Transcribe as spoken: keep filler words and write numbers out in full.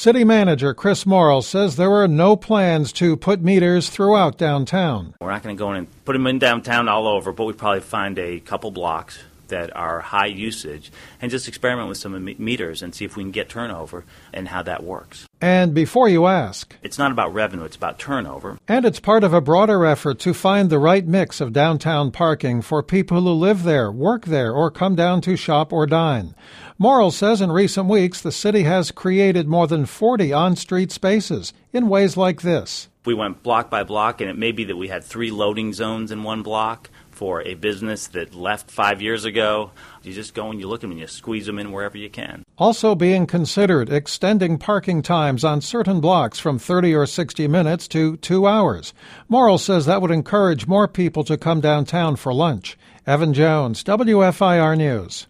City Manager Chris Morrill says there are no plans to put meters throughout downtown. We're not going to go in and put them in downtown all over, but we probably find a couple blocks that are high usage and just experiment with some meters and see if we can get turnover and how that works. And before you ask, it's not about revenue, it's about turnover. And it's part of a broader effort to find the right mix of downtown parking for people who live there, work there, or come down to shop or dine. Morrill says in recent weeks the city has created more than forty on-street spaces in ways like this. We went block by block, and it may be that we had three loading zones in one block for a business that left five years ago. You just go and you look at them and you squeeze them in wherever you can. Also being considered extending parking times on certain blocks from thirty or sixty minutes to two hours. Morrill says that would encourage more people to come downtown for lunch. Evan Jones, W F I R News.